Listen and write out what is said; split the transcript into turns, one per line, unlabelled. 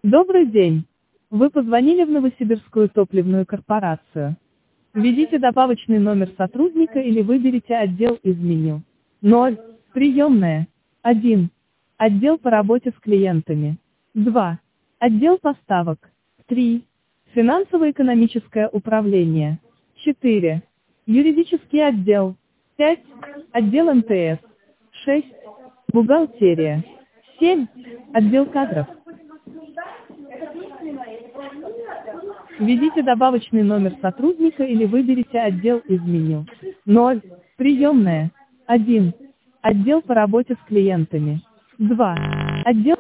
Добрый день. Вы позвонили в Новосибирскую топливную корпорацию. Введите добавочный номер сотрудника или выберите отдел из меню. 0. Приемная. 1. Отдел по работе с клиентами. 2. Отдел поставок. 3. Финансово-экономическое управление. 4. Юридический отдел. 5. Отдел МТС. 6. Бухгалтерия. 7. Отдел кадров. Введите добавочный номер сотрудника или выберите отдел из меню. 0. Приемная. 1. Отдел по работе с клиентами. 2. Отдел...